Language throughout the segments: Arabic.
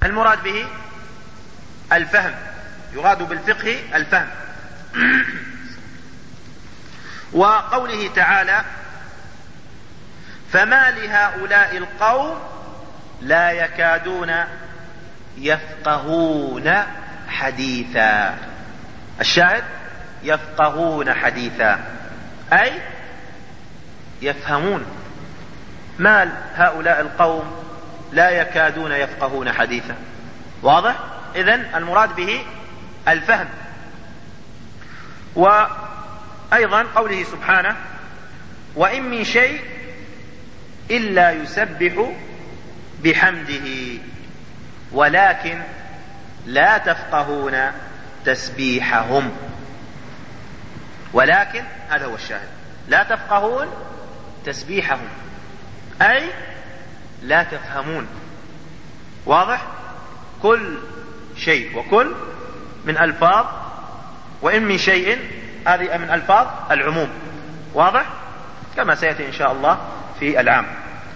المراد به الفهم، يراد بالفقه الفهم. وقوله تعالى فما لهؤلاء القوم لا يكادون يفقهون حديثا. الشاهد يفقهون حديثا أي يفهمون. ما هؤلاء القوم لا يكادون يفقهون حديثا، واضح؟ إذن المراد به الفهم. وأيضا قوله سبحانه وإن من شيء إلا يسبح بحمده ولكن لا تفقهون تسبيحهم. ولكن هذا هو الشاهد، لا تفقهون تسبيحهم أي لا تفهمون. واضح؟ كل شيء وكل من ألفاظ، وإن من شيء هذه من ألفاظ العموم. واضح؟ كما سيأتي إن شاء الله في العام.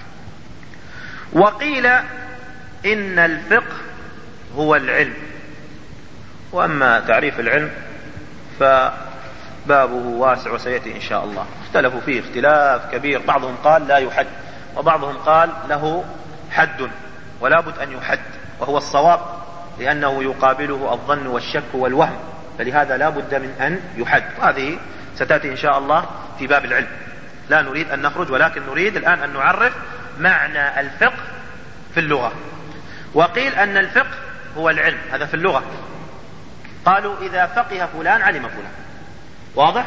وقيل إن الفقه هو العلم. وأما تعريف العلم فبابه واسع وسيأتي إن شاء الله. اختلفوا فيه اختلاف كبير، بعضهم قال لا يحد، وبعضهم قال له حد ولا بد أن يحد، وهو الصواب لأنه يقابله الظن والشك والوهم، فلهذا لا بد من أن يحد. وهذه ستأتي إن شاء الله في باب العلم. لا نريد أن نخرج، ولكن نريد الآن أن نعرف معنى الفقه في اللغة. وقيل أن الفقه هو العلم، هذا في اللغة. قالوا إذا فقه فلان علم فلان. واضح؟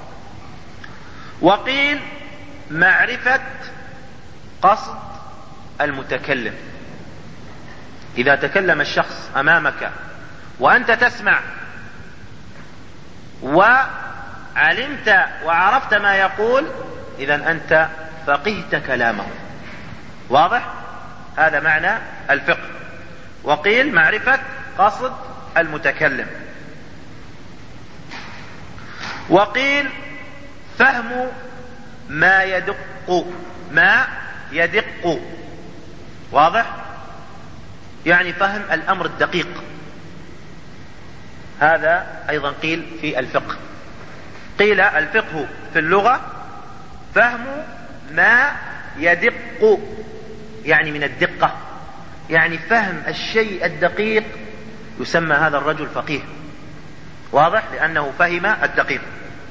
وقيل معرفة قصد المتكلم. إذا تكلم الشخص أمامك وأنت تسمع وعلمت وعرفت ما يقول، إذن أنت فقهت كلامه. واضح؟ هذا معنى الفقه. وقيل معرفة قصد المتكلم. وقيل فهم ما يدق. واضح؟ يعني فهم الأمر الدقيق. هذا أيضا قيل في الفقه. قيل الفقه في اللغة فهم ما يدق، يعني من الدقة، يعني فهم الشيء الدقيق، يسمى هذا الرجل فقيه. واضح؟ لأنه فهم الدقيق.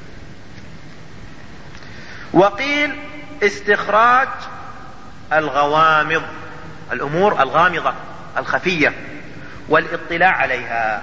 وقيل استخراج الغوامض، الأمور الغامضة الخفية، والاطلاع عليها.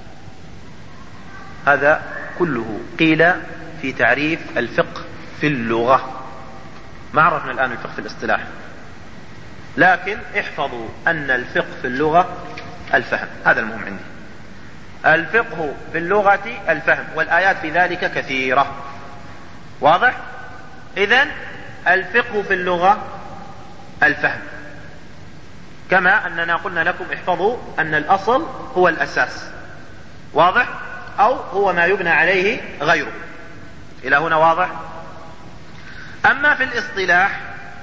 هذا كله قيل في تعريف الفقه في اللغة. ما عرفنا الآن الفقه في الاصطلاح، لكن احفظوا أن الفقه في اللغة الفهم. هذا المهم عندي. الفقه في اللغة الفهم، والآيات في ذلك كثيرة. واضح؟ إذن الفقه في اللغة الفهم، كما أننا قلنا لكم احفظوا أن الأصل هو الأساس. واضح؟ أو هو ما يبنى عليه غيره. إلى هنا واضح؟ أما في الاصطلاح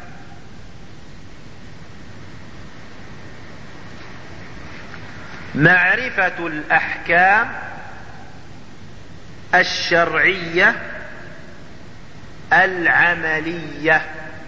معرفة الأحكام الشرعية العملية،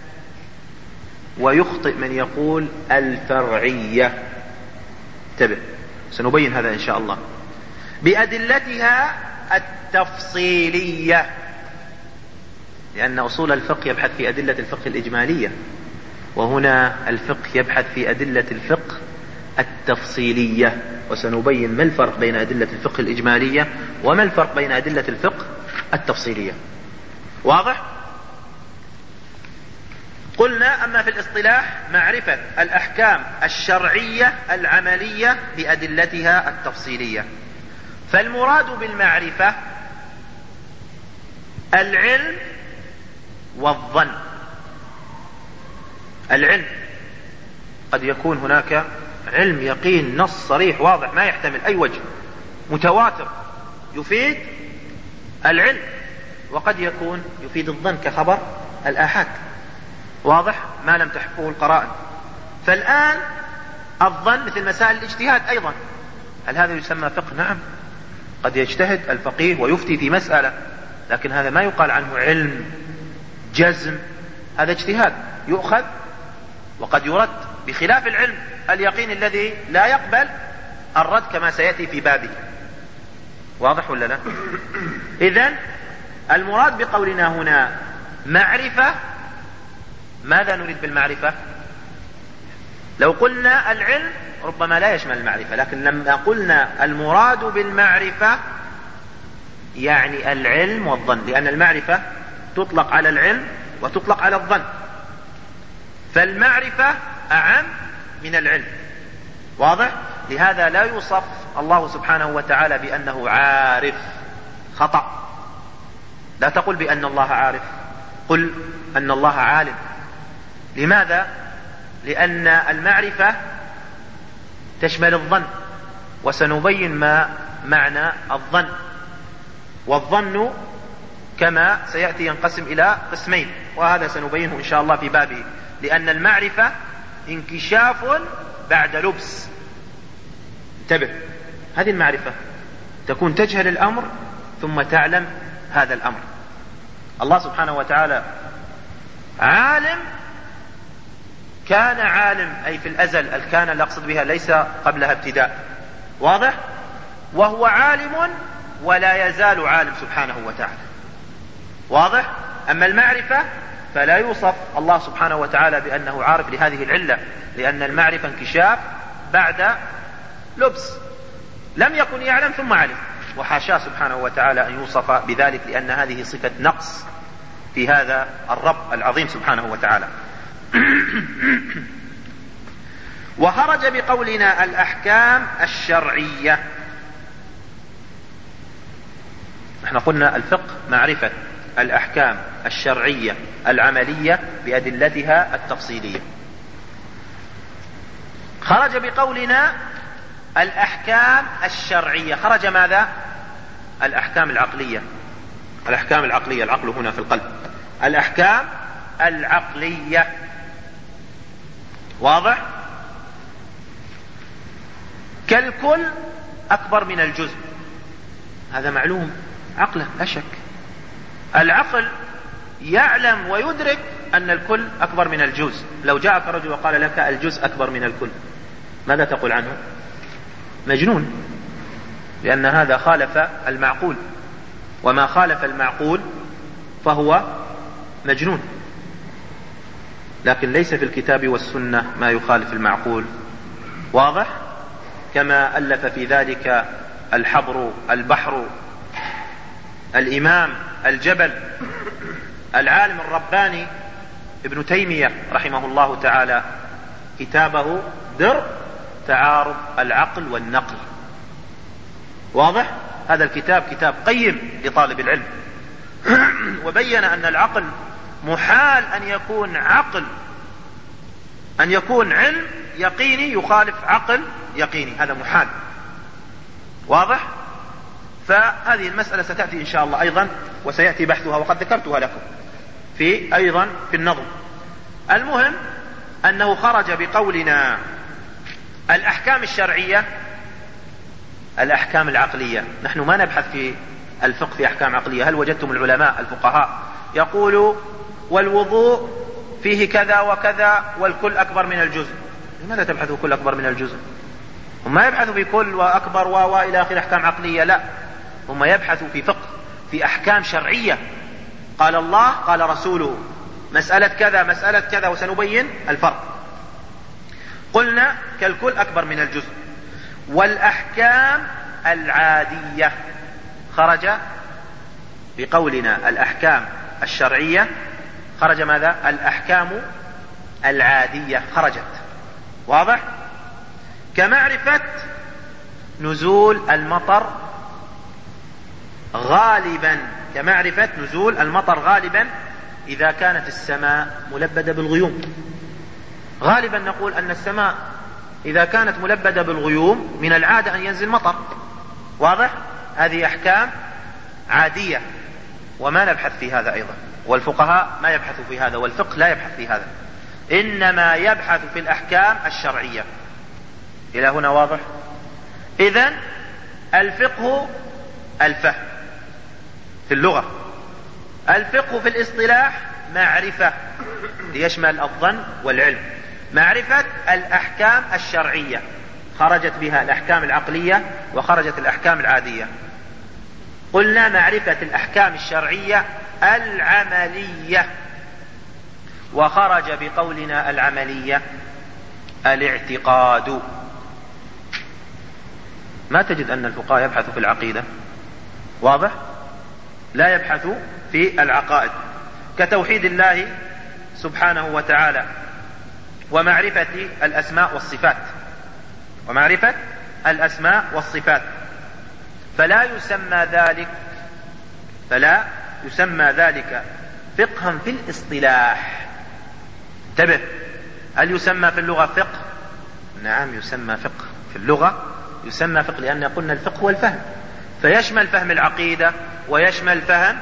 ويخطئ من يقول الفرعية. انتبه، سنبين هذا إن شاء الله. بأدلتها التفصيلية، لأن أصول الفقه يبحث في أدلة الفقه الإجمالية، وهنا الفقه يبحث في أدلة الفقه التفصيلية. وسنبين ما الفرق بين أدلة الفقه الإجمالية وما الفرق بين أدلة الفقه التفصيلية. واضح؟ قلنا أما في الاصطلاح معرفة الأحكام الشرعية العملية بأدلتها التفصيلية. فالمراد بالمعرفة العلم والظن. العلم قد يكون هناك علم يقين، نص صريح واضح ما يحتمل أي وجه، متواتر يفيد العلم، وقد يكون يفيد الظن كخبر الآحاد. واضح؟ ما لم تحفه القرائن. فالآن الظن مثل مسائل الاجتهاد أيضا. هل هذا يسمى فقه؟ نعم، قد يجتهد الفقيه ويفتي في مسألة، لكن هذا ما يقال عنه علم جزم، هذا اجتهاد يؤخذ وقد يرد، بخلاف العلم اليقين الذي لا يقبل الرد كما سيأتي في بابه. واضح ولا لا؟ إذن المراد بقولنا هنا معرفة. ماذا نريد بالمعرفة؟ لو قلنا العلم ربما لا يشمل المعرفة، لكن لما قلنا المراد بالمعرفة يعني العلم والظن، لأن المعرفة تطلق على العلم وتطلق على الظن، فالمعرفة أعم من العلم. واضح؟ لهذا لا يوصف الله سبحانه وتعالى بأنه عارف، خطأ. لا تقل بأن الله عارف، قل أن الله عالم. لماذا؟ لأن المعرفة تشمل الظن، وسنبين ما معنى الظن. والظن كما سيأتي ينقسم إلى قسمين، وهذا سنبينه إن شاء الله في بابه. لأن المعرفة انكشاف بعد لبس. انتبه، هذه المعرفة تكون تجهل الأمر ثم تعلم هذا الأمر. الله سبحانه وتعالى عالم، كان عالم أي في الأزل، الكان اللي أقصد بها ليس قبلها ابتداء. واضح؟ وهو عالم ولا يزال عالم سبحانه وتعالى. واضح؟ أما المعرفة فلا يوصف الله سبحانه وتعالى بأنه عارف لهذه العلة، لأن المعرفة انكشاف بعد لبس، لم يكن يعلم ثم علم، وحاشاه سبحانه وتعالى أن يوصف بذلك، لأن هذه صفة نقص في هذا الرب العظيم سبحانه وتعالى. وخرج بقولنا الأحكام الشرعية. نحن قلنا الفقه معرفة الأحكام الشرعية العملية بأدلتها التفصيلية. خرج بقولنا الأحكام الشرعية. خرج ماذا؟ الأحكام العقلية. الأحكام العقلية، العقل هنا في القلب. الأحكام العقلية. واضح؟ كالكل أكبر من الجزء، هذا معلوم عقلا لا شك. العقل يعلم ويدرك أن الكل أكبر من الجزء. لو جاءك رجل وقال لك الجزء أكبر من الكل، ماذا تقول عنه؟ مجنون، لأن هذا خالف المعقول، وما خالف المعقول فهو مجنون. لكن ليس في الكتاب والسنة ما يخالف المعقول. واضح؟ كما ألف في ذلك الحبر البحر الإمام الجبل العالم الرباني ابن تيمية رحمه الله تعالى كتابه درء تعارض العقل والنقل. واضح؟ هذا الكتاب كتاب قيم لطالب العلم، وبين أن العقل محال أن يكون علم يقيني يخالف عقل يقيني، هذا محال. واضح؟ فهذه المسألة ستأتي إن شاء الله أيضا، وسيأتي بحثها، وقد ذكرتها لكم أيضا في النظم. المهم أنه خرج بقولنا الأحكام الشرعية الأحكام العقلية. نحن ما نبحث في الفقه في أحكام عقلية. هل وجدتم العلماء الفقهاء يقولوا والوضوء فيه كذا وكذا والكل أكبر من الجزء؟ لماذا تبحثوا كل أكبر من الجزء؟ هم ما يبحثوا في كل وأكبر وإلى آخر أحكام عقلية، لا، هم يبحثوا في فقه، في أحكام شرعية. قال الله قال رسوله مسألة كذا مسألة كذا، وسنبين الفرق. قلنا كالكل أكبر من الجزء. والأحكام العادية. خرج بقولنا الأحكام الشرعية، خرج ماذا؟ الأحكام العادية خرجت. واضح؟ كمعرفة نزول المطر غالبا، كمعرفة نزول المطر غالبا إذا كانت السماء ملبدة بالغيوم. غالبا نقول أن السماء إذا كانت ملبدة بالغيوم من العادة أن ينزل مطر. واضح؟ هذه أحكام عادية، وما نبحث في هذا أيضا، والفقهاء ما يبحثوا في هذا، والفقه لا يبحث في هذا، إنما يبحث في الأحكام الشرعية. إلى هنا واضح؟ إذن الفقه الفهم في اللغة، الفقه في الاصطلاح معرفة ليشمل الظن والعلم، معرفة الأحكام الشرعية خرجت بها الأحكام العقلية وخرجت الأحكام العادية. قلنا معرفة الأحكام الشرعية العملية، وخرج بقولنا العملية الاعتقاد. ما تجد أن الفقهاء يبحثوا في العقيدة، واضح؟ لا يبحثوا في العقائد، كتوحيد الله سبحانه وتعالى ومعرفة الأسماء والصفات، ومعرفة الأسماء والصفات. فلا يسمى ذلك فقها في الاصطلاح. انتبه، هل يسمى في اللغة فقه؟ نعم يسمى فقه في اللغة، يسمى فقه لأن قلنا الفقه هو الفهم، فيشمل فهم العقيدة ويشمل فهم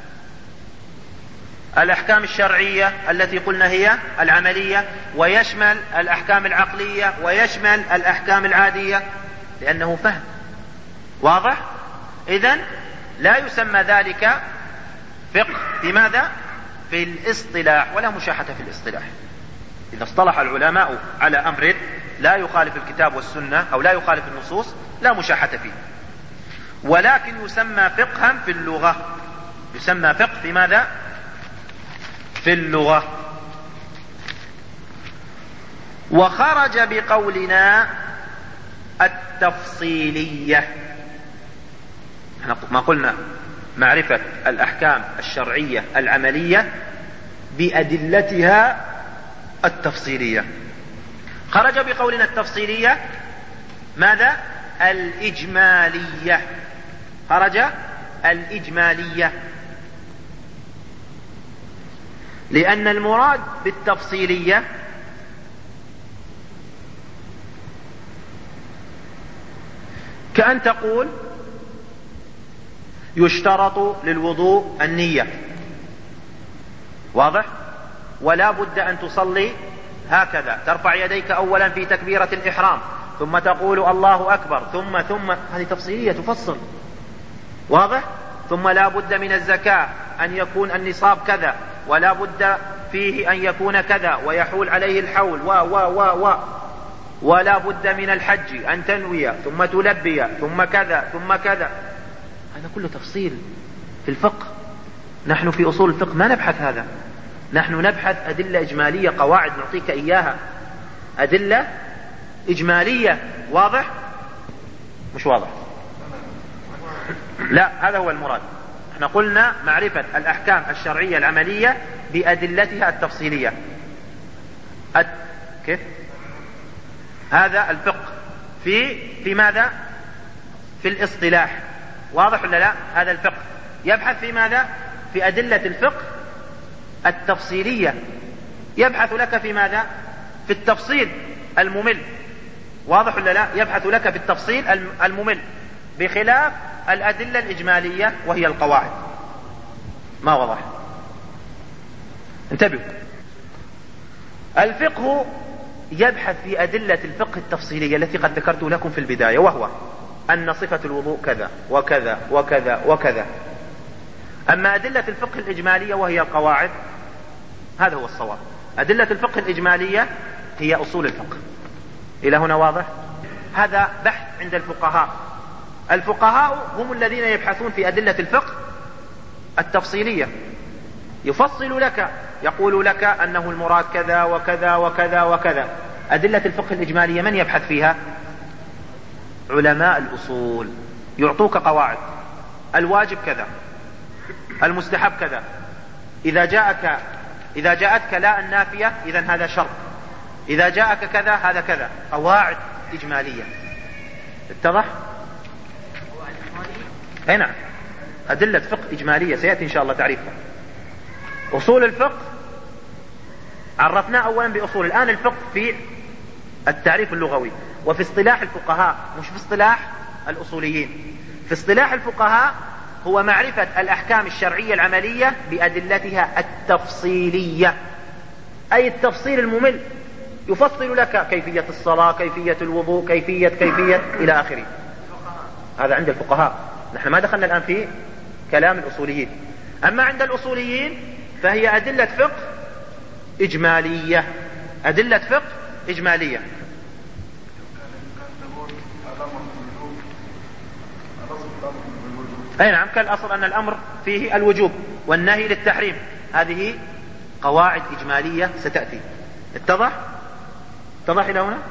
الأحكام الشرعية التي قلنا هي العملية، ويشمل الأحكام العقلية ويشمل الأحكام العادية لأنه فهم. واضح؟ إذن لا يسمى ذلك فقه في ماذا؟ في الاصطلاح، ولا مشاحة في الاصطلاح. إذا اصطلح العلماء على أمر لا يخالف الكتاب والسنة أو لا يخالف النصوص لا مشاحة فيه، ولكن يسمى فقها في اللغة. يسمى فقه في ماذا؟ في اللغة. وخرج بقولنا التفصيلية. ما قلنا معرفة الأحكام الشرعية العملية بأدلتها التفصيلية. خرج بقولنا التفصيلية ماذا؟ الإجمالية. خرج الإجمالية، لأن المراد بالتفصيلية كأن تقول يشترط للوضوء النية، واضح؟ ولا بد أن تصلي هكذا، ترفع يديك أولا في تكبيرة الإحرام، ثم تقول الله أكبر، ثم هذه تفصيلية تفصل، واضح؟ ثم لا بد من الزكاة أن يكون النصاب كذا، ولا بد فيه أن يكون كذا ويحول عليه الحول ولا بد من الحج أن تنوي ثم تلبي ثم كذا ثم كذا. هذا كله تفصيل في الفقه. نحن في أصول الفقه ما نبحث هذا، نحن نبحث أدلة إجمالية، قواعد نعطيك إياها، أدلة إجمالية. واضح؟ مش واضح؟ لا، هذا هو المراد. احنا قلنا معرفة الأحكام الشرعية العملية بأدلتها التفصيلية. كيف؟ هذا الفقه في ماذا؟ في الاصطلاح. واضح ولا لا؟ هذا الفقه يبحث في ماذا؟ في أدلة الفقه التفصيلية. يبحث لك في ماذا؟ في التفصيل الممل. واضح ولا لا؟ يبحث لك في التفصيل الممل، بخلاف الأدلة الإجمالية وهي القواعد. ما وضح؟ انتبهوا، الفقه يبحث في أدلة الفقه التفصيلية التي قد ذكرت لكم في البداية، وهو أن صفة الوضوء كذا وكذا وكذا وكذا. أما أدلة الفقه الإجمالية وهي القواعد، هذا هو الصواب. أدلة الفقه الإجمالية هي أصول الفقه. إلى هنا واضح؟ هذا بحث عند الفقهاء. الفقهاء هم الذين يبحثون في أدلة الفقه التفصيلية، يفصل لك، يقول لك أنه المراد كذا وكذا وكذا وكذا. أدلة الفقه الإجمالية من يبحث فيها؟ علماء الأصول. يعطوك قواعد، الواجب كذا، المستحب كذا، إذا جاءتك لا النافية إذن هذا شرط، إذا جاءك كذا هذا كذا. قواعد إجمالية. اتضح؟ هنا أدلة فقه إجمالية سيأتي إن شاء الله تعريفها. أصول الفقه عرفناه أولا بأصول. الآن الفقه في التعريف اللغوي وفي اصطلاح الفقهاء، مش في اصطلاح الأصوليين. في اصطلاح الفقهاء هو معرفة الأحكام الشرعية العملية بأدلتها التفصيلية، أي التفصيل الممل. يفصل لك كيفية الصلاة، كيفية الوضوء، كيفية إلى آخره. هذا عند الفقهاء، نحن ما دخلنا الآن في كلام الأصوليين. أما عند الأصوليين فهي أدلة فقه إجمالية، أدلة فقه إجمالية. أي نعم، كالأصل أن الأمر فيه الوجوب والنهي للتحريم، هذه قواعد إجمالية ستأتي. اتضح إلى هنا؟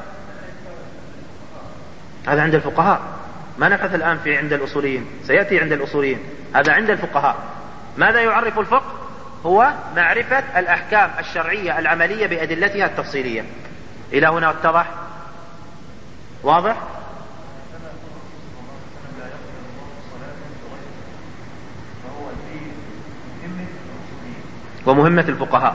هذا عند الفقهاء، ما نبحث الآن في عند الأصوليين، سيأتي عند الأصوليين. هذا عند الفقهاء. ماذا يعرف الفقه؟ هو معرفة الأحكام الشرعية العملية بأدلتها التفصيلية. إلى هنا اتضح؟ واضح؟ ومهمة الفقهاء.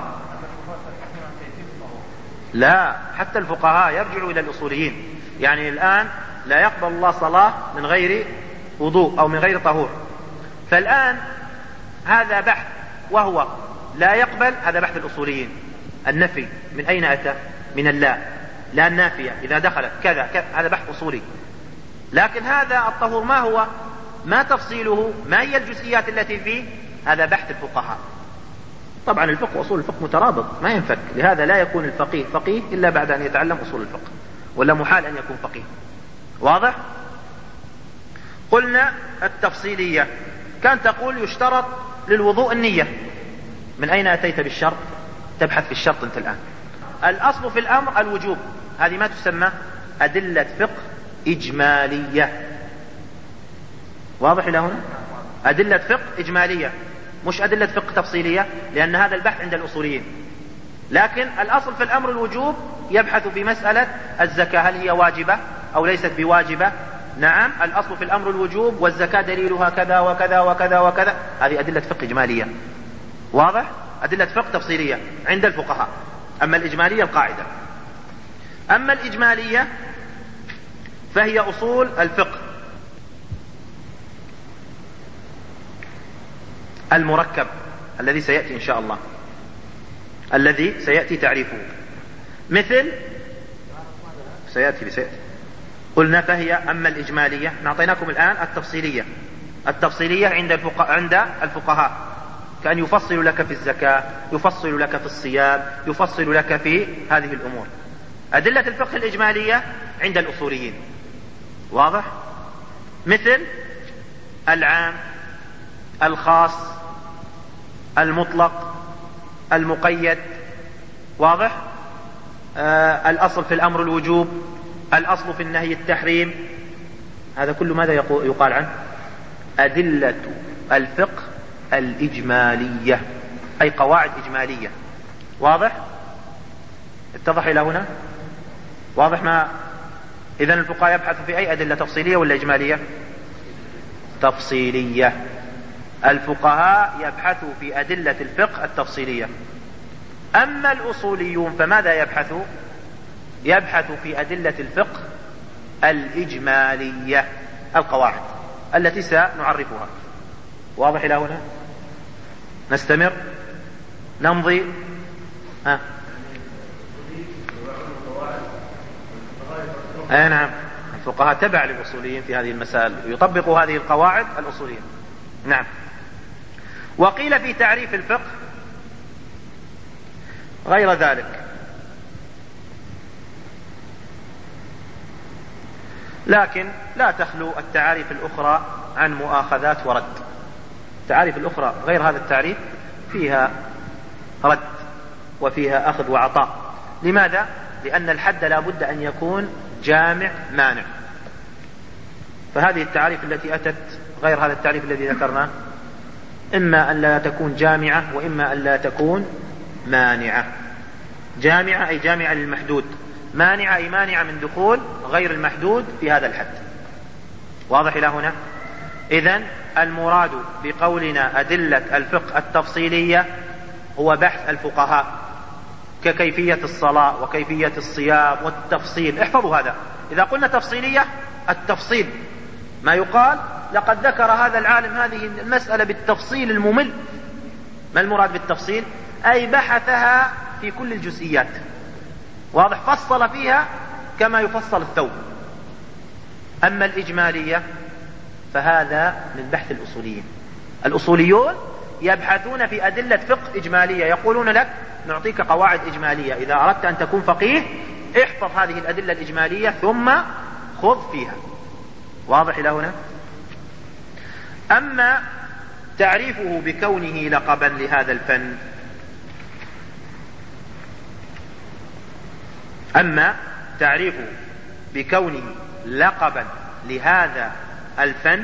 لا، حتى الفقهاء يرجعوا إلى الأصوليين. يعني الآن لا يقبل الله صلاة من غير وضوء أو من غير طهور، فالآن هذا بحث وهو لا يقبل، هذا بحث الأصوليين. النفي من أين أتى؟ من اللا، لا النافية إذا دخلت كذا، هذا بحث أصولي. لكن هذا الطهور ما هو؟ ما تفصيله؟ ما هي الجزئيات التي فيه؟ هذا بحث الفقهاء. طبعا الفقه وأصول الفقه مترابط، ما ينفك، لهذا لا يكون الفقيه فقيه إلا بعد أن يتعلم أصول الفقه، ولا محال أن يكون فقيه. واضح؟ قلنا التفصيلية كان تقول يشترط للوضوء النية. من أين أتيت بالشرط؟ تبحث في الشرط أنت الآن. الأصل في الأمر الوجوب، هذه ما تسمى أدلة فقه إجمالية. واضح إلى هنا؟ أدلة فقه إجمالية، مش أدلة فقه تفصيلية، لأن هذا البحث عند الأصوليين. لكن الأصل في الأمر الوجوب، يبحث في مسألة الزكاة، هل هي واجبة أو ليست بواجبة؟ نعم، الأصل في الأمر الوجوب، والزكاة دليلها كذا وكذا وكذا وكذا. هذه أدلة فقه إجمالية. واضح؟ أدلة فقه تفصيلية عند الفقهاء. أما الإجمالية القاعدة. أما الإجمالية فهي أصول الفقه المركب الذي سيأتي إن شاء الله، الذي سيأتي تعريفه. مثل سيأتي قلنا فهي. أما الإجمالية نعطيناكم الآن التفصيلية عند الفقهاء، كأن يفصل لك في الزكاة، يفصل لك في الصيام، يفصل لك في هذه الأمور. أدلة الفقه الإجمالية عند الأصوليين. واضح؟ مثل العام، الخاص، المطلق، المقيد. واضح؟ الأصل في الأمر الوجوب، الأصل في النهي التحريم. هذا كل ماذا يقال عنه؟ أدلة الفقه الإجمالية، أي قواعد إجمالية. واضح؟ اتضح إلى هنا؟ واضح ما؟ إذن الفقهاء يبحث في أي أدلة، تفصيلية ولا إجمالية؟ تفصيلية. الفقهاء يبحثوا في أدلة الفقه التفصيلية. أما الأصوليون فماذا يبحثوا؟ يبحثوا في أدلة الفقه الإجمالية، القواعد التي سنعرفها. واضح إلى هنا؟ نستمر، نمضي. أي نعم، الفقهاء تبع للأصوليين في هذه المسائل، يطبقوا هذه القواعد الأصولية. نعم. وقيل في تعريف الفقه غير ذلك، لكن لا تخلو التعاريف الأخرى عن مؤاخذات ورد. التعاريف الأخرى غير هذا التعريف فيها رد وفيها أخذ وعطاء. لماذا؟ لأن الحد لا بد أن يكون جامع مانع. فهذه التعاريف التي أتت غير هذا التعريف الذي ذكرناه، إما أن لا تكون جامعة، وإما أن لا تكون مانعة. جامعة أي جامعة للمحدود، مانعة أي مانعة من دخول غير المحدود في هذا الحد. واضح إلى هنا؟ إذن المراد بقولنا أدلة الفقه التفصيلية هو بحث الفقهاء، ككيفية الصلاة وكيفية الصيام والتفصيل. احفظوا هذا، إذا قلنا تفصيلية التفصيل، ما يقال لقد ذكر هذا العالم هذه المسألة بالتفصيل الممل. ما المراد بالتفصيل؟ أي بحثها في كل الجزئيات. واضح؟ فصل فيها كما يفصل الثوب. أما الإجمالية فهذا من بحث الأصوليين. الأصوليون يبحثون في أدلة فقه إجمالية، يقولون لك نعطيك قواعد إجمالية، إذا أردت أن تكون فقيه احفظ هذه الأدلة الإجمالية ثم خذ فيها. واضح إلى هنا؟ أما تعريفه بكونه لقبا لهذا الفن، أما تعريفه بكونه لقبا لهذا الفن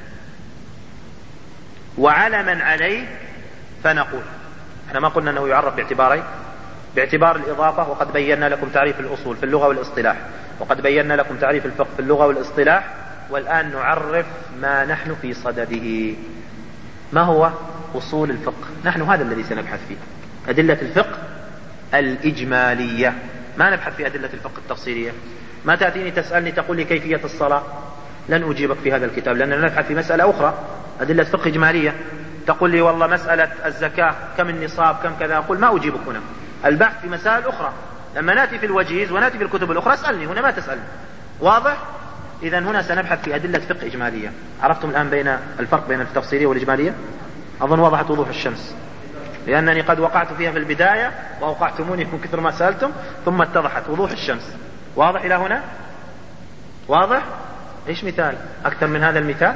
وعلما عليه، فنقول احنا ما قلنا أنه يعرف باعتبارين: باعتبار الإضافة، وقد بينا لكم تعريف الأصول في اللغة والاصطلاح، وقد بينا لكم تعريف الفقه في اللغة والاصطلاح، والآن نعرف ما نحن في صدده. ما هو أصول الفقه؟ نحن هذا الذي سنبحث فيه، أدلة الفقه الإجمالية. ما نبحث في أدلة الفقه التفصيلية. ما تأتيني تسألني تقول لي كيفية الصلاة، لن أجيبك في هذا الكتاب، لأننا نبحث في مسألة أخرى أدلة فقه إجمالية. تقول لي والله مسألة الزكاة كم النصاب كم كذا، أقول ما أجيبك هنا، البحث في مسائل أخرى. لما نأتي في الوجيز ونأتي في الكتب الأخرى اسألني، هنا ما تسألني. واضح؟ إذا هنا سنبحث في أدلة فقه إجمالية. عرفتم الآن بين الفرق بين التفصيلية والإجمالية؟ أظن وضحت وضوح الشمس، لأنني قد وقعت فيها في البداية وأوقعتموني من كثر ما سألتم، ثم اتضحت وضوح الشمس. واضح إلى هنا؟ واضح؟ إيش مثال أكثر من هذا المثال؟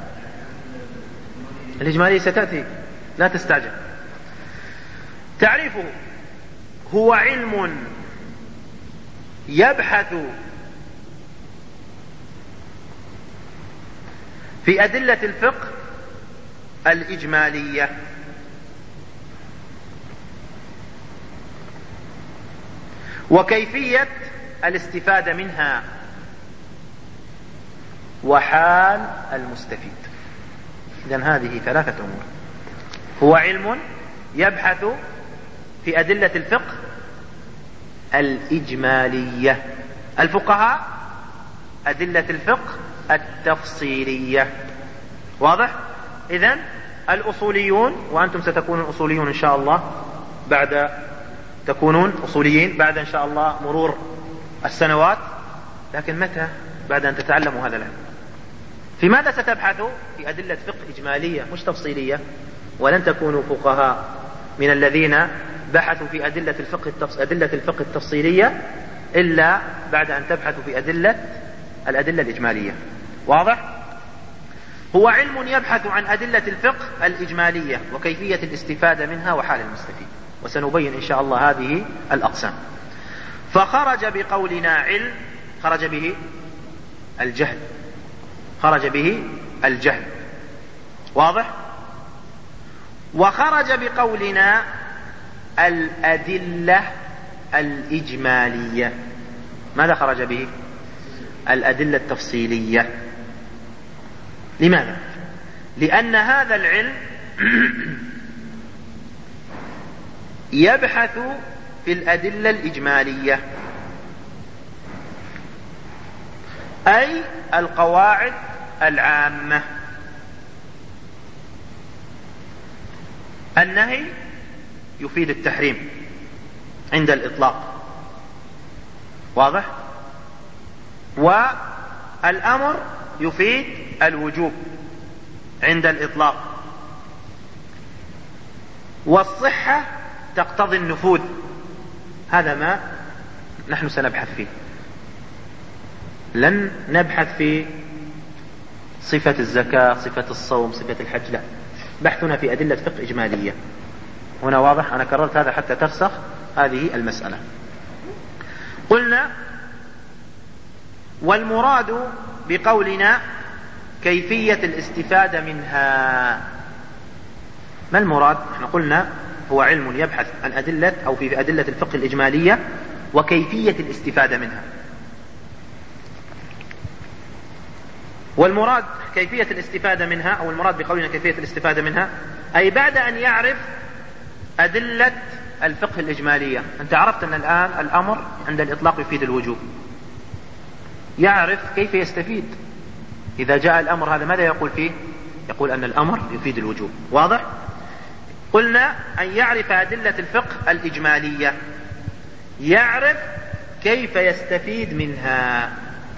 الإجمالية ستأتي، لا تستعجل. تعريفه: هو علم يبحث في أدلة الفقه الإجمالية وكيفية الاستفادة منها وحال المستفيد. إذن هذه ثلاثة أمور. هو علم يبحث في أدلة الفقه الإجمالية. الفقهاء أدلة الفقه التفصيلية. واضح؟ إذن الأصوليون، وأنتم ستكونون أصوليون إن شاء الله تكونون أصوليين بعد إن شاء الله مرور السنوات، لكن متى؟ بعد أن تتعلموا هذا العلم. في ماذا ستبحثوا؟ في أدلة فقه إجمالية مش تفصيلية. ولن تكونوا فقهاء من الذين بحثوا في أدلة الفقه التفصيلية إلا بعد أن تبحثوا في الأدلة الإجمالية. واضح؟ هو علم يبحث عن أدلة الفقه الإجمالية وكيفية الاستفادة منها وحال المستفيد، وسنبين إن شاء الله هذه الأقسام. فخرج بقولنا علم، خرج به الجهل. واضح؟ وخرج بقولنا الأدلة الإجمالية. ماذا خرج به؟ الأدلة التفصيلية. لماذا؟ لأن هذا العلم يبحث في الأدلة الإجمالية، أي القواعد العامة. النهي يفيد التحريم عند الإطلاق. واضح؟ والأمر يفيد الوجوب عند الإطلاق. والصحة تقتضي النفوذ. هذا ما نحن سنبحث فيه. لن نبحث في صفة الزكاة، صفة الصوم، صفة الحج، لا، بحثنا في أدلة فقه إجمالية. هنا واضح؟ أنا كررت هذا حتى ترسخ هذه المسألة. قلنا: والمراد بقولنا كيفية الاستفادة منها. ما المراد؟ احنا قلنا هو علم يبحث عن أدلة أو في أدلة الفقه الإجمالية وكيفية الاستفادة منها. والمراد كيفية الاستفادة منها، أو المراد بقولنا كيفية الاستفادة منها، أي بعد أن يعرف أدلة الفقه الإجمالية. أنت عرفت أن الآن الأمر عند الإطلاق يفيد الوجوب، يعرف كيف يستفيد. إذا جاء الأمر هذا ماذا يقول فيه؟ يقول أن الأمر يفيد الوجوب. واضح؟ قلنا أن يعرف أدلة الفقه الإجمالية، يعرف كيف يستفيد منها.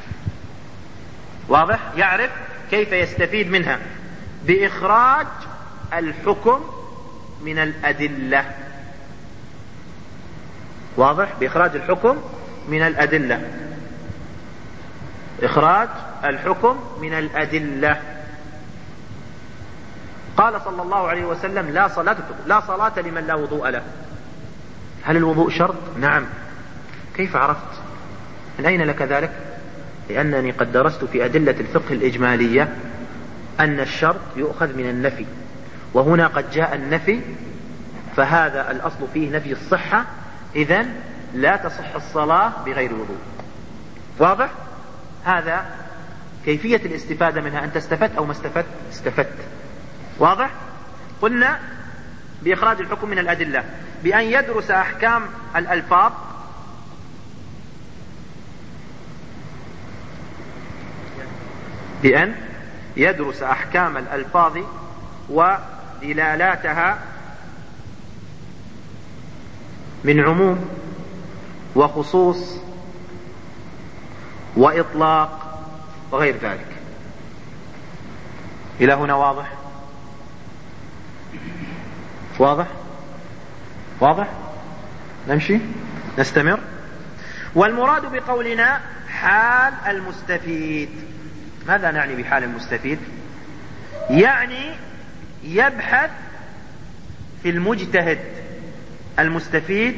واضح؟ يعرف كيف يستفيد منها بإخراج الحكم من الأدلة. واضح؟ بإخراج الحكم من الأدلة. إخراج الحكم من الأدلة. قال صلى الله عليه وسلم: لا صلاة لمن لا وضوء له. هل الوضوء شرط؟ نعم. كيف عرفت؟ من أين لك ذلك؟ لأنني قد درست في أدلة الفقه الإجمالية أن الشرط يؤخذ من النفي، وهنا قد جاء النفي، فهذا الأصل فيه نفي الصحة، إذن لا تصح الصلاة بغير وضوء. واضح؟ هذا كيفية الاستفادة منها. أنت استفدت أو ما استفدت؟ استفدت. واضح؟ قلنا بإخراج الحكم من الأدلة بأن يدرس أحكام الألفاظ ودلالاتها من عموم وخصوص وإطلاق وغير ذلك. إلى هنا واضح؟ واضح؟ نمشي نستمر. والمراد بقولنا حال المستفيد. ماذا نعني بحال المستفيد؟ يعني يبحث في المجتهد المستفيد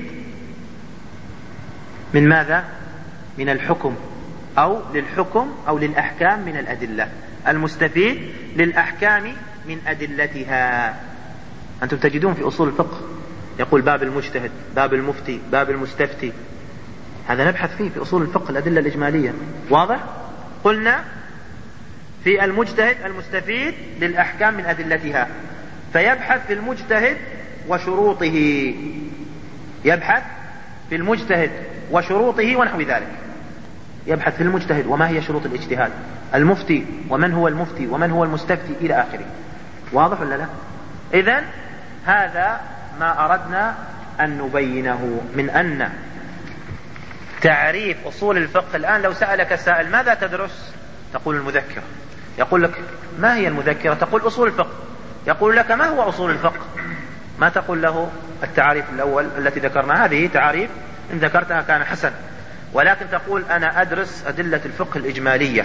من ماذا؟ من الحكم أو للحكم أو للأحكام من الأدلة. المستفيد للأحكام من أدلتها. أنتم تجدون في أصول الفقه يقول باب المجتهد، باب المفتي، باب المستفتي. هذا نبحث فيه في أصول الفقه الأدلة الإجمالية. واضح؟ قلنا في المجتهد المستفيد للأحكام من أدلتها، فيبحث في المجتهد وشروطه. يبحث في المجتهد وشروطه ونحو ذلك. يبحث في المجتهد وما هي شروط الاجتهاد، المفتي ومن هو المفتي ومن هو المستفتي إلى آخره. واضح ولا لا؟ إذن هذا ما أردنا أن نبينه من أن تعريف أصول الفقه. الآن لو سألك سائل ماذا تدرس؟ تقول المذكرة. يقول لك ما هي المذكرة؟ تقول أصول الفقه. يقول لك ما هو أصول الفقه؟ ما تقول له التعاريف الأول التي ذكرنا، هذه تعاريف إن ذكرتها كان حسن، ولكن تقول أنا أدرس أدلة الفقه الإجمالية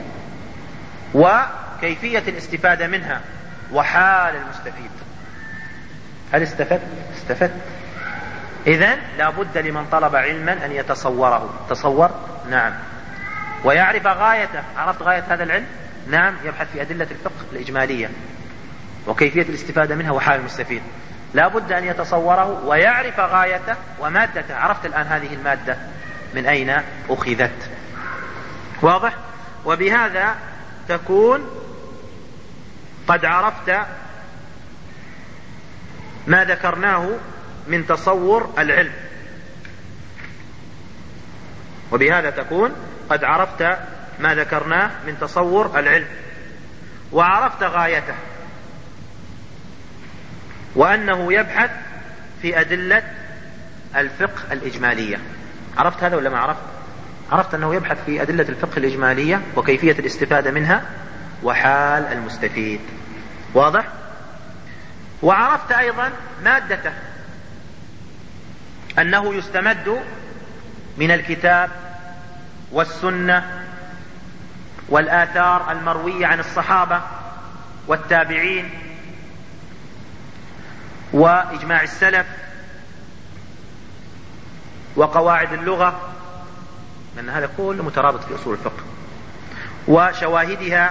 وكيفية الاستفادة منها وحال المستفيد. هل استفدت؟ إذن لا بد لمن طلب علما أن يتصوره. تصور؟ نعم. ويعرف غايته. عرفت غاية هذا العلم؟ نعم. يبحث في أدلة الفقه الإجمالية وكيفية الاستفادة منها وحال المستفيد. لا بد أن يتصوره ويعرف غايته ومادته. عرفت الآن هذه المادة من أين أخذت. واضح؟ وبهذا تكون قد عرفت ما ذكرناه من تصور العلم. وبهذا تكون قد عرفت ما ذكرناه من تصور العلم، وعرفت غايته، وأنه يبحث في أدلة الفقه الإجمالية. عرفت هذا ولا ما عرفت؟ عرفت أنه يبحث في أدلة الفقه الإجمالية وكيفية الاستفادة منها وحال المستفيد. واضح؟ وعرفت أيضا مادته، أنه يستمد من الكتاب والسنة والآثار المروية عن الصحابة والتابعين وإجماع السلف وقواعد اللغة، لأن هذا كله مترابط في أصول الفقه، وشواهدها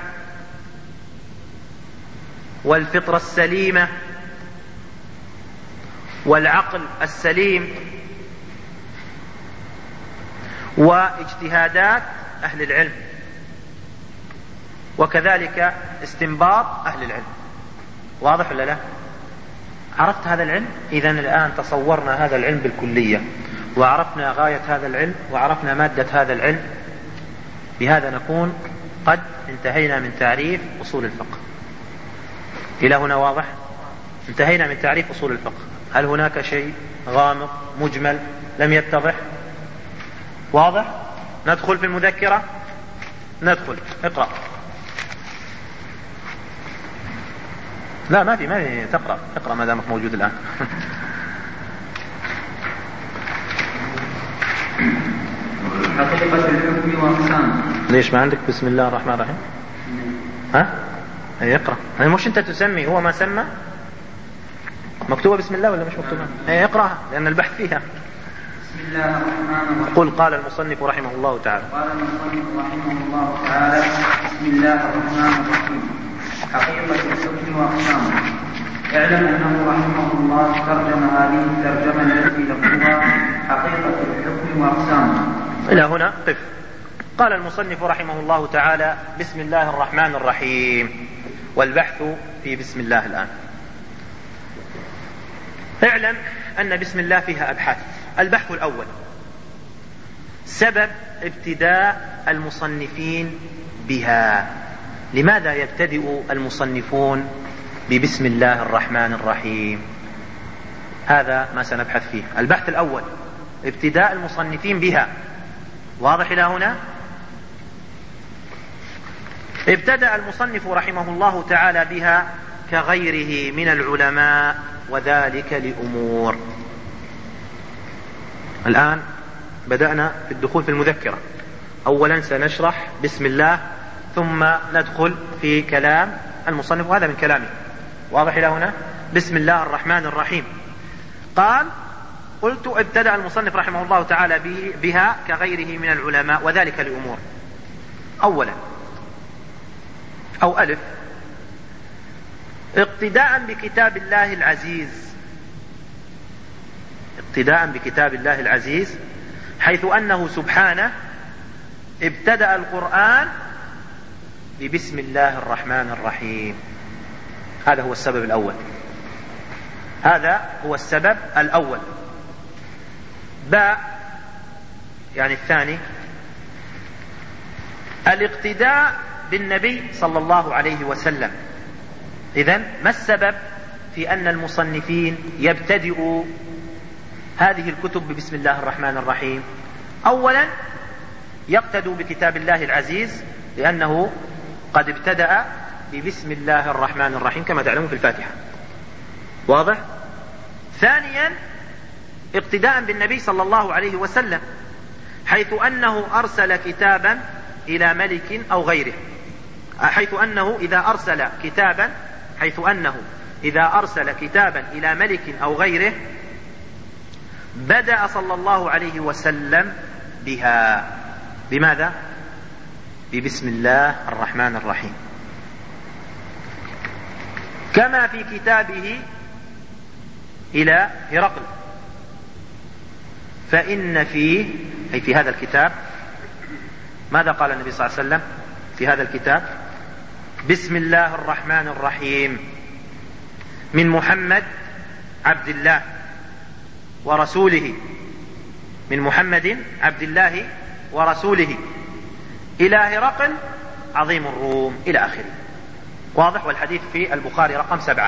والفطرة السليمة والعقل السليم واجتهادات أهل العلم، وكذلك استنباط أهل العلم. واضح ولا لا؟ عرفت هذا العلم؟ إذن الآن تصورنا هذا العلم بالكلية، وعرفنا غاية هذا العلم، وعرفنا مادة هذا العلم. بهذا نكون قد انتهينا من تعريف أصول الفقه. إلى هنا واضح؟ انتهينا من تعريف أصول الفقه. هل هناك شيء غامض مجمل لم يتضح؟ واضح؟ ندخل في المذكرة. ندخل. اقرأ. لا ما في تقرأ. اقرأ ما دامك موجود الآن. حقيقة الحكم وأقسامه. ليش ما عندك بسم الله الرحمن الرحيم؟ ها؟ اقرأ. مش انت تسمي، هو ما سمى. مكتوبة بسم الله ولا مش مكتوبة؟ اقرأها لأن البحث فيها. بسم الله الرحمن الرحيم. قل قال المصنف رحمه الله تعالى. قال المصنف رحمه الله تعالى: بسم الله الرحمن الرحيم. حقيقة الحكم وأقسامه. اعلم أنه رحمه الله ترجم هذه الترجمة التي لفظها حقيقة الحكم وأقسامه. إلى هنا قف. قال المصنف رحمه الله تعالى: بسم الله الرحمن الرحيم. والبحث في بسم الله الآن. اعلم أن بسم الله فيها أبحاث. البحث الأول: سبب ابتداء المصنفين بها. لماذا يبتدئ المصنفون ببسم الله الرحمن الرحيم؟ هذا ما سنبحث فيه. البحث الأول: ابتداء المصنفين بها. واضح إلى هنا؟ ابتدأ المصنف رحمه الله تعالى بها كغيره من العلماء، وذلك لأمور. الآن بدأنا في الدخول في المذكرة. أولا سنشرح بسم الله، ثم ندخل في كلام المصنف، وهذا من كلامه. واضح إلى هنا؟ بسم الله الرحمن الرحيم. قلت ابتدأ المصنف رحمه الله تعالى بها كغيره من العلماء، وذلك لأمور. أولا أو ألف: اقتداء بكتاب الله العزيز. اقتداء بكتاب الله العزيز، حيث أنه سبحانه ابتدأ القرآن ببسم الله الرحمن الرحيم. هذا هو السبب الأول. هذا هو السبب الأول. باء يعني الثاني: الاقتداء بالنبي صلى الله عليه وسلم. إذن ما السبب في أن المصنفين يبتدئوا هذه الكتب ببسم الله الرحمن الرحيم؟ أولا يقتدوا بكتاب الله العزيز لأنه قد ابتدأ ببسم الله الرحمن الرحيم كما تعلمون في الفاتحة. واضح؟ ثانيا اقتداء بالنبي صلى الله عليه وسلم، حيث أنه أرسل كتابا إلى ملك أو غيره. حيث أنه إذا أرسل كتابا إلى ملك أو غيره بدأ صلى الله عليه وسلم بها. بماذا؟ ببسم الله الرحمن الرحيم، كما في كتابه إلى هرقل، فإن فيه، أي في هذا الكتاب، ماذا قال النبي صلى الله عليه وسلم في هذا الكتاب؟ بسم الله الرحمن الرحيم، من محمد عبد الله ورسوله، من محمد عبد الله ورسوله إلى هرقل عظيم الروم، إلى آخره. واضح؟ والحديث في البخاري رقم 7.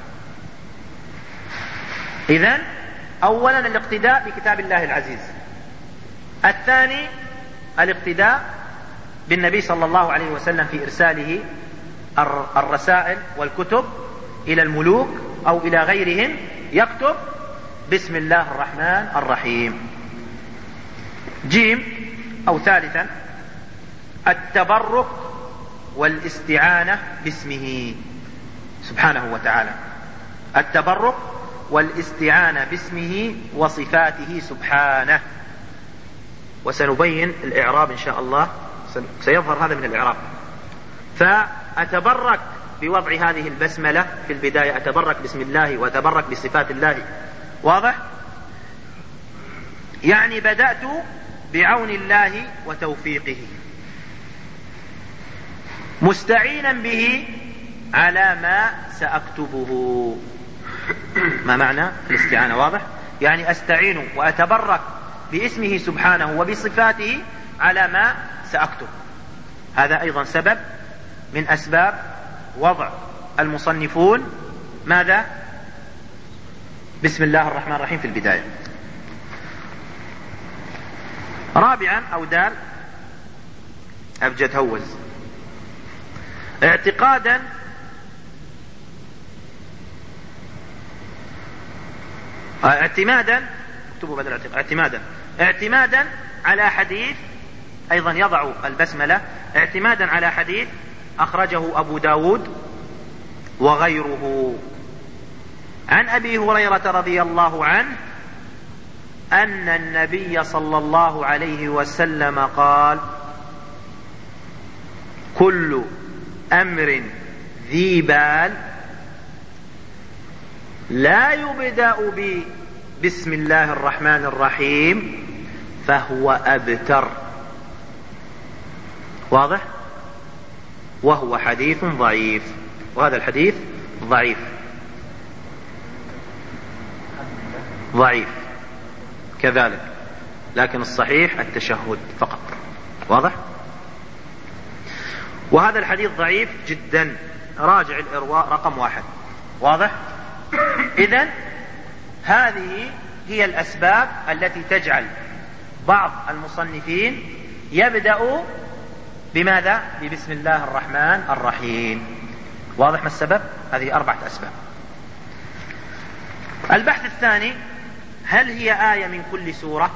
إذن أولا الاقتداء بكتاب الله العزيز. الثاني الاقتداء بالنبي صلى الله عليه وسلم في إرساله الرسائل والكتب إلى الملوك أو إلى غيرهم، يكتب بسم الله الرحمن الرحيم. جيم أو ثالثا التبرك والاستعانة باسمه سبحانه وتعالى. التبرك والاستعانة باسمه وصفاته سبحانه. وسنبين الإعراب إن شاء الله، سيظهر هذا من الإعراب. فأتبرك بوضع هذه البسملة في البداية، أتبرك باسم الله وأتبرك بصفات الله. واضح؟ يعني بدأت بعون الله وتوفيقه، مستعينا به على ما سأكتبه. ما معنى الاستعانة؟ واضح؟ يعني أستعين وأتبرك باسمه سبحانه وبصفاته على ما سأكتب. هذا أيضا سبب من أسباب وضع المصنفون ماذا؟ بسم الله الرحمن الرحيم في البداية. رابعا أو دال أبجد هوز اعتمادا اكتبوا بدل اعتمادا على حديث، أيضا يضع البسملة اعتمادا على حديث أخرجه أبو داود وغيره عن أبي هريرة رضي الله عنه أن النبي صلى الله عليه وسلم قال: كل أمر ذي بال لا يبدأ بسم الله الرحمن الرحيم فهو أبتر. واضح؟ وهو حديث ضعيف، وهذا الحديث ضعيف كذلك، لكن الصحيح التشهد فقط. واضح؟ وهذا الحديث ضعيف جدا، راجع الإرواء رقم 1. واضح؟ إذن هذه هي الأسباب التي تجعل بعض المصنفين يبدأ بماذا؟ ببسم الله الرحمن الرحيم. واضح ما السبب؟ هذه 4 أسباب. البحث الثاني: هل هي آية من كل سورة؟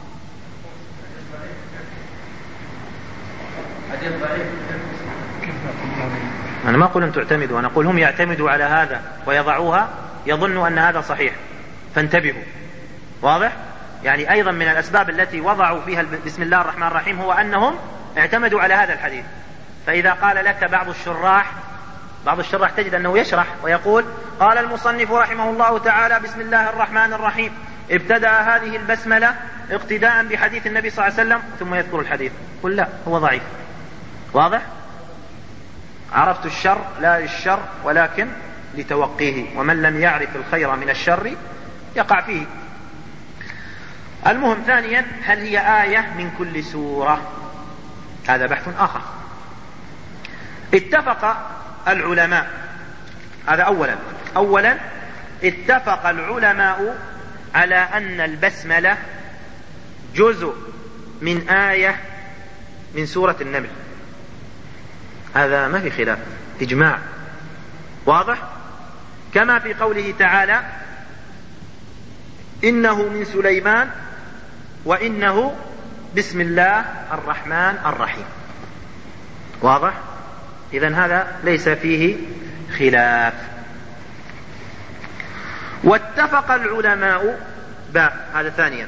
أنا ما أقول أن تعتمدوا، أنا أقول هم يعتمدوا على هذا ويضعوها، يظنوا أن هذا صحيح، فانتبهوا. واضح؟ يعني أيضا من الأسباب التي وضعوا فيها بسم الله الرحمن الرحيم هو أنهم اعتمدوا على هذا الحديث. فإذا قال لك بعض الشراح تجد أنه يشرح ويقول: قال المصنف رحمه الله تعالى: بسم الله الرحمن الرحيم، ابتدأ هذه البسملة اقتداء بحديث النبي صلى الله عليه وسلم، ثم يذكر الحديث. قل لا، هو ضعيف. واضح؟ عرفت الشر لا للشر ولكن لتوقيه، ومن لم يعرف الخير من الشر يقع فيه. المهم ثانيا: هل هي آية من كل سورة؟ هذا بحث آخر. اتفق العلماء، هذا أولا اتفق العلماء على أن البسملة جزء من آية من سورة النمل. هذا ما في خلاف، إجماع. واضح؟ كما في قوله تعالى: إنه من سليمان وإنه بسم الله الرحمن الرحيم. واضح؟ إذن هذا ليس فيه خلاف. واتفق العلماء هذا ثانيا،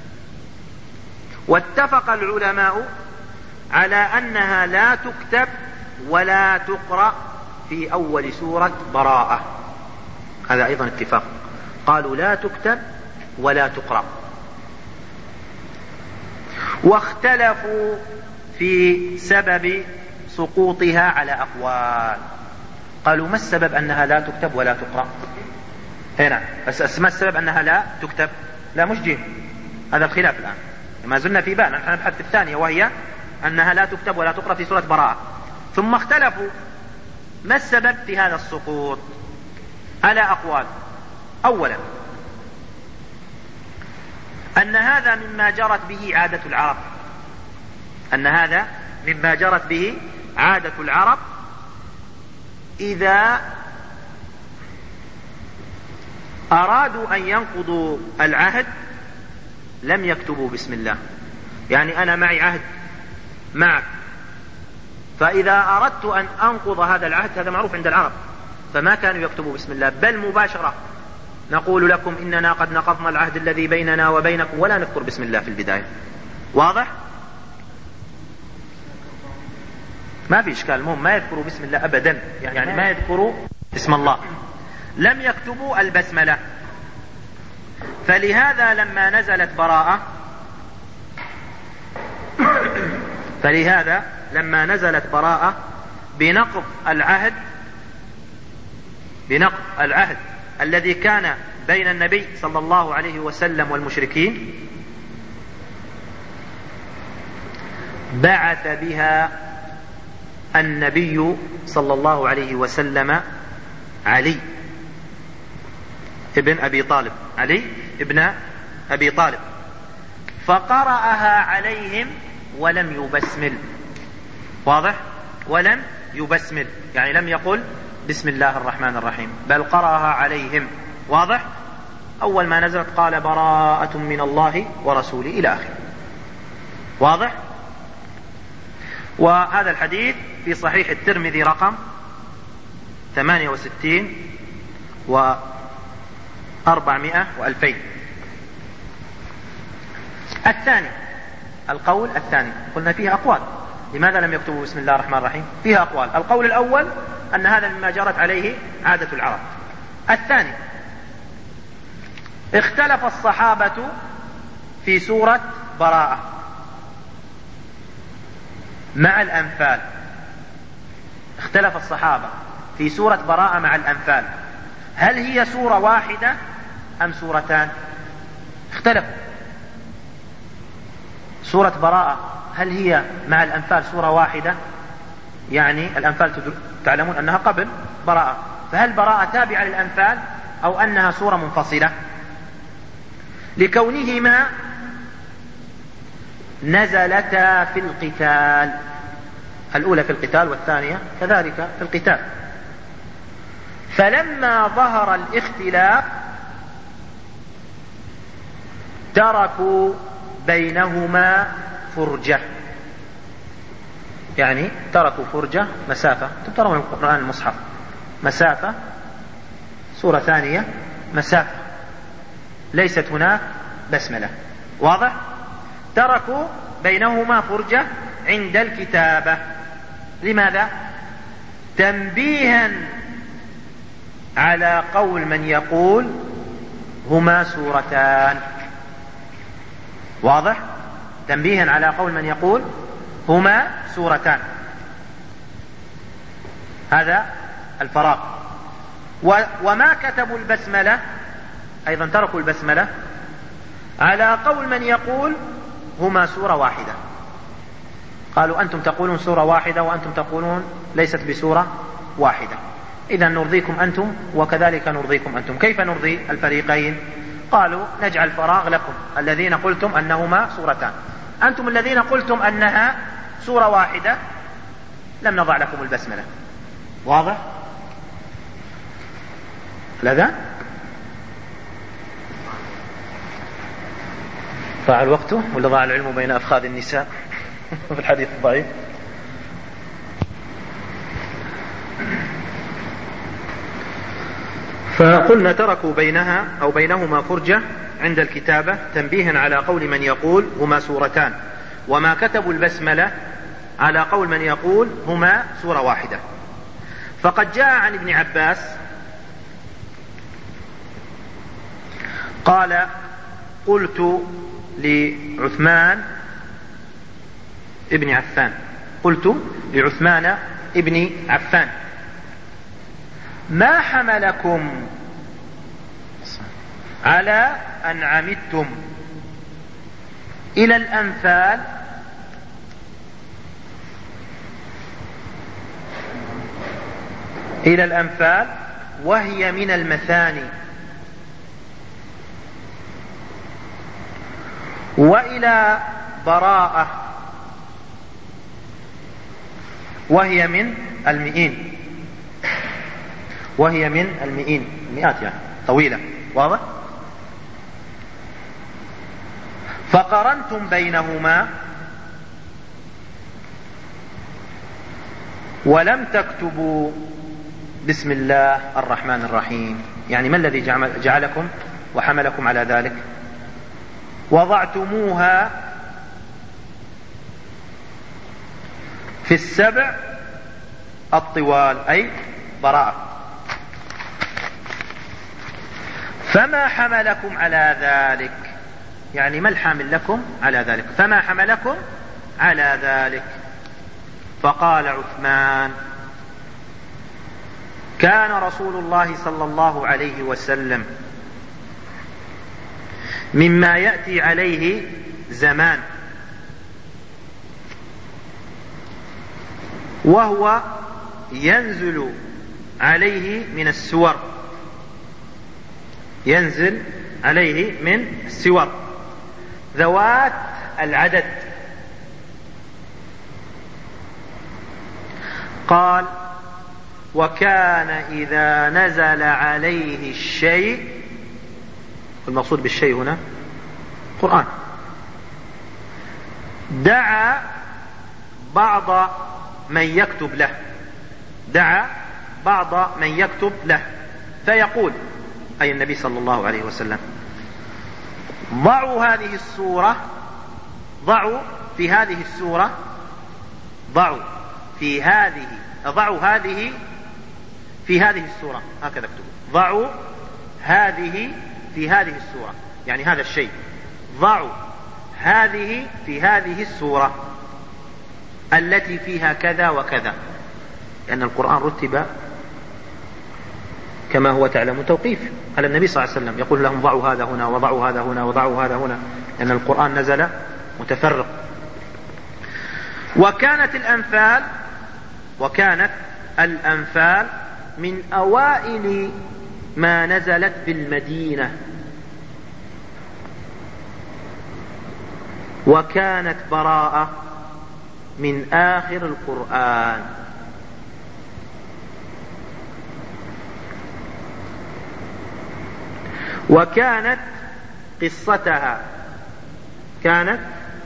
واتفق العلماء على أنها لا تكتب ولا تقرأ في أول سورة براءة. هذا أيضا اتفاق، قالوا لا تكتب ولا تقرأ. واختلفوا في سبب سقوطها على أقوال. قالوا: ما السبب أنها لا تكتب ولا تقرأ؟ هنا بس ما السبب أنها لا تكتب؟ لا، مش جيم، هذا الخلاف الآن، ما زلنا في بال، نحن نبحث في الثانية وهي أنها لا تكتب ولا تقرأ في سورة براءة. ثم اختلفوا ما السبب في هذا السقوط على أقوال. أولا أن هذا مما جرت به عادة العرب، أن هذا مما جرت به عادة العرب إذا أرادوا أن ينقضوا العهد لم يكتبوا بسم الله. يعني أنا معي عهد معك، فإذا أردت أن أنقض هذا العهد، هذا معروف عند العرب، فما كانوا يكتبوا بسم الله، بل مباشرة نقول لكم إننا قد نقضنا العهد الذي بيننا وبينكم، ولا نذكر بسم الله في البداية. واضح؟ ما في إشكال، المهم ما يذكروا بسم الله أبدا، يعني ما يذكروا اسم الله، لم يكتبوا البسملة. فلهذا لما نزلت براءة بنقض العهد الذي كان بين النبي صلى الله عليه وسلم والمشركين، بعث بها النبي صلى الله عليه وسلم علي ابن أبي طالب، فقرأها عليهم ولم يبسمل. واضح؟ ولم يبسمل يعني لم يقل بسم الله الرحمن الرحيم، بل قرأها عليهم. واضح؟ أول ما نزلت قال براءة من الله ورسوله إلى آخره. واضح؟ وهذا الحديث في صحيح الترمذي رقم 68 و400 و2000. الثاني، القول الثاني قلنا فيه أقوال، لماذا لم يكتبوا بسم الله الرحمن الرحيم؟ فيها أقوال. القول الأول أن هذا مما جرت عليه عادة العرب. الثاني، اختلف الصحابة في سورة براءة مع الأنفال. اختلف الصحابة في سورة براءة مع الأنفال، هل هي سورة واحدة أم سورتان؟ اختلفوا. سورة براءة هل هي مع الأنفال سورة واحدة؟ يعني الأنفال تعلمون أنها قبل براءة، فهل براءة تابعة للأنفال أو أنها سورة منفصلة؟ لكونهما نزلتا في القتال، الأولى في القتال والثانية كذلك في القتال. فلما ظهر الاختلاف تركوا بينهما فرجة، يعني تركوا فرجة مسافة، ترون القرآن المصحف مسافة، سورة ثانية مسافة، ليست هناك بسملة. واضح؟ تركوا بينهما فرجة عند الكتابة. لماذا؟ تنبيها على قول من يقول هما سورتان. واضح؟ تنبيها على قول من يقول هما سورتان، هذا الفراغ. وما كتبوا البسملة، أيضا تركوا البسملة على قول من يقول هما سورة واحدة. قالوا أنتم تقولون سورة واحدة وأنتم تقولون ليست بسورة واحدة، إذا نرضيكم أنتم وكذلك نرضيكم أنتم. كيف نرضي الفريقين؟ قالوا نجعل فراغ لكم الذين قلتم أنهما سورتان، أنتم الذين قلتم أنها سورة واحدة لم نضع لكم البسملة. واضح؟ الأذان ضاع الوقت ولا ضاع العلم بين أفخاذ النساء في الحديث الضعيف. فقلنا تركوا بينها أو بينهما فرجة عند الكتابة تنبيها على قول من يقول هما سورتان، وما كتبوا البسملة على قول من يقول هما سورة واحدة. فقد جاء عن ابن عباس قال قلت لعثمان ابن عفان، قلت لعثمان ابن عفان ما حملكم على أن عمدتم إلى الأنفال وهي من المثاني، وإلى براءة وهي من المئين، وهي من المئين، مئات يعني طويلة. واضح؟ فقرنتم بينهما ولم تكتبوا بسم الله الرحمن الرحيم، يعني ما الذي جعلكم وحملكم على ذلك؟ وضعتموها في السبع الطوال، أي براءة. فما حملكم على ذلك، يعني ما الحامل لكم على ذلك؟ فما حملكم على ذلك؟ فقال عثمان كان رسول الله صلى الله عليه وسلم مما يأتي عليه زمان وهو ينزل عليه من السور، ينزل عليه من السور ذوات العدد. قال: وكان إذا نزل عليه الشيء، المقصود بالشيء هنا قرآن، دعا بعض من يكتب له، دعا بعض من يكتب له فيقول، أي النبي صلى الله عليه وسلم: ضعوا هذه السورة، ضعوا في هذه السورة، ضعوا في هذه، ضعوا هذه في هذه السورة، هكذا اكتبوا، ضعوا هذه في هذه السورة، يعني هذا الشيء، ضعوا هذه في هذه السورة التي فيها كذا وكذا، لأن القرآن رتب كما هو تعلم توقيف على النبي صلى الله عليه وسلم، يقول لهم ضعوا هذا هنا وضعوا هذا هنا وضعوا هذا هنا، لأن القرآن نزل متفرق. وكانت الأنفال من أوائل ما نزلت بالمدينة، وكانت براءة من آخر القرآن. وكانت قصتها كانت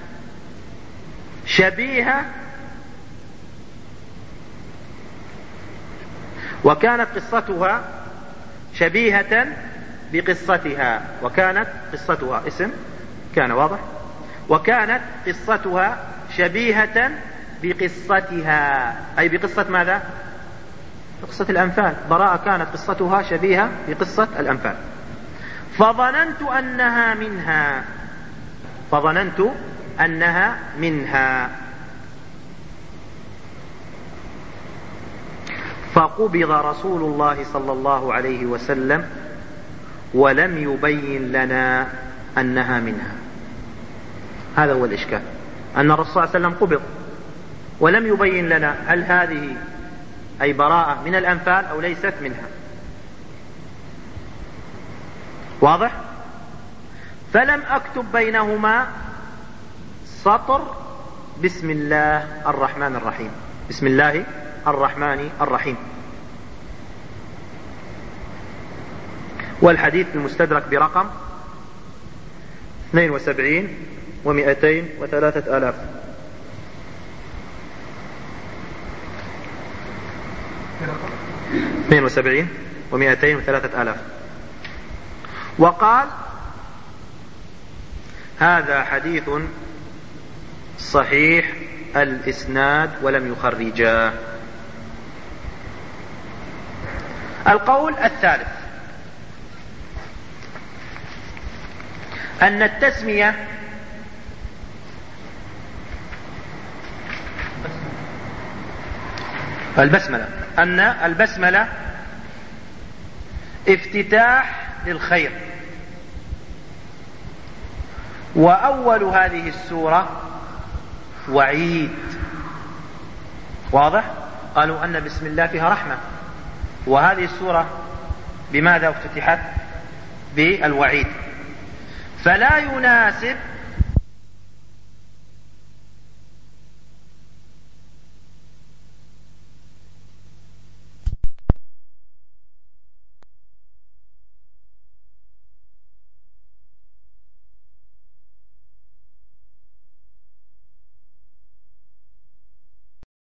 شبيهة، وكانت قصتها شبيهة بقصتها، وكانت قصتها اسم كان واضح، وكانت قصتها شبيهة بقصتها، أي بقصة ماذا؟ بقصة الأنفال. براءة كانت قصتها شبيهة بقصة الأنفال. فظننت أنها منها فقبض رسول الله صلى الله عليه وسلم ولم يبين لنا أنها منها. هذا هو الإشكال، أن الرسول صلى الله عليه وسلم قبض ولم يبين لنا هل هذه أي براءة من الأنفال أو ليست منها. واضح؟ فلم أكتب بينهما سطر بسم الله الرحمن الرحيم، بسم الله الرحمن الرحيم. والحديث المستدرك برقم 72,203,000. وقال: هذا حديث صحيح الإسناد ولم يخرجاه. القول الثالث أن التسمية أن البسملة افتتاح للخير، وأول هذه السورة وعيد. واضح؟ قالوا أن بسم الله فيها رحمة، وهذه السورة بماذا افتتحت؟ بالوعيد. فلا يناسب